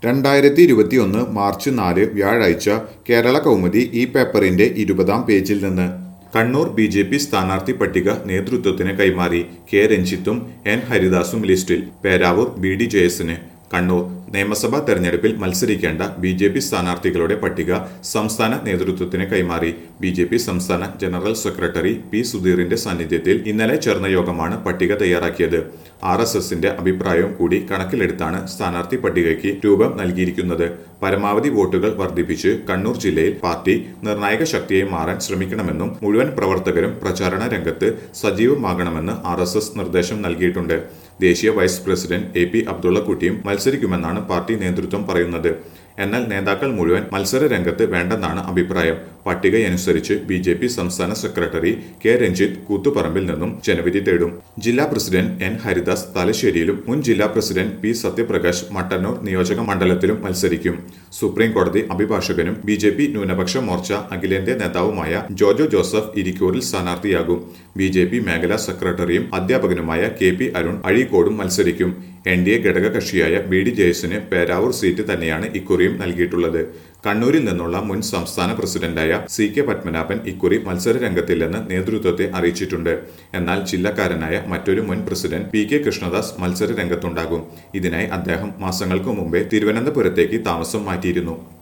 2021 March 4 വ്യാഴാഴ്ച കേരള കൗമുദി ഈ പേപ്പറിന്റെ 20-ാം പേജിൽ നിന്ന് കണ്ണൂർ ബി.ജെ.പി. സ്ഥാനാർത്ഥി പട്ടിക നേതൃത്വത്തിന് കൈമാറി. കെ രഞ്ജിത്തും എൻ ഹരിദാസും ലിസ്റ്റിൽ. പേരാവൂർ ബി.ഡി. ജയസിന്. കണ്ണൂർ നിയമസഭാ തെരഞ്ഞെടുപ്പിൽ മത്സരിക്കേണ്ട ബി.ജെ.പി. സ്ഥാനാർത്ഥികളുടെ പട്ടിക സംസ്ഥാന നേതൃത്വത്തിന് കൈമാറി. ബി.ജെ.പി. സംസ്ഥാന ജനറൽ സെക്രട്ടറി പി. സുധീറിന്റെ സാന്നിധ്യത്തിൽ ഇന്നലെ ചേർന്ന യോഗമാണ് പട്ടിക തയ്യാറാക്കിയത്. RSSന്റെ അഭിപ്രായവും കൂടി കണക്കിലെടുത്താണ് സ്ഥാനാർത്ഥി പട്ടികയ്ക്ക് രൂപം നൽകിയിരിക്കുന്നത്. പരമാവധി വോട്ടുകൾ വർദ്ധിപ്പിച്ച് കണ്ണൂർ ജില്ലയിൽ പാർട്ടി നിർണായക ശക്തിയായി മാറാൻ ശ്രമിക്കണമെന്നും മുഴുവൻ പ്രവർത്തകരും പ്രചാരണ രംഗത്ത് സജീവമാകണമെന്ന് RSS നിർദ്ദേശം നൽകിയിട്ടുണ്ട്. ദേശീയ വൈസ് പ്രസിഡന്റ് A.P. അബ്ദുള്ളക്കുട്ടിയും മത്സരിക്കുമെന്നാണ് പാർട്ടി നേതൃത്വം പറയുന്നത്. എന്നാൽ നേതാക്കൾ മുഴുവൻ മത്സര രംഗത്ത് വേണ്ടെന്നാണ് അഭിപ്രായം. പട്ടികയനുസരിച്ച് ബി.ജെ.പി. സംസ്ഥാന സെക്രട്ടറി കെ രഞ്ജിത്ത് കൂത്തുപറമ്പിൽ നിന്നും ജനവിധി തേടും. ജില്ലാ പ്രസിഡന്റ് എൻ ഹരിദാസ് തലശ്ശേരിയിലും മുൻ ജില്ലാ പ്രസിഡന്റ് പി. സത്യപ്രകാശ് മട്ടന്നൂർ നിയോജക മണ്ഡലത്തിലും മത്സരിക്കും. സുപ്രീം കോടതി അഭിഭാഷകനും ബി.ജെ.പി. ന്യൂനപക്ഷ മോർച്ച അഖിലേന്ത്യാ നേതാവുമായ ജോജോ ജോസഫ് ഇരിക്കൂറിൽ സ്ഥാനാർത്ഥിയാകും. ബി.ജെ.പി. മേഖലാ സെക്രട്ടറിയും അധ്യാപകനുമായ K.P. അരുൺ അഴീക്കോടും മത്സരിക്കും. NDA ഘടകകക്ഷിയായ B.D. ജയസിന് പേരാവൂർ സീറ്റ് തന്നെയാണ് ഇക്കുറിയും നൽകിയിട്ടുള്ളത്. കണ്ണൂരിൽ നിന്നുള്ള മുൻ സംസ്ഥാന പ്രസിഡന്റായ C.K. പത്മനാഭൻ ഇക്കുറി മത്സര രംഗത്തില്ലെന്ന് നേതൃത്വത്തെ അറിയിച്ചിട്ടുണ്ട്. എന്നാൽ ജില്ലക്കാരനായ മറ്റൊരു മുൻ പ്രസിഡന്റ് P.K. കൃഷ്ണദാസ് മത്സര രംഗത്തുണ്ടാകും. ഇതിനായി അദ്ദേഹം മാസങ്ങൾക്ക് മുമ്പേ തിരുവനന്തപുരത്തേക്ക് താമസം മാറ്റിയിരുന്നു.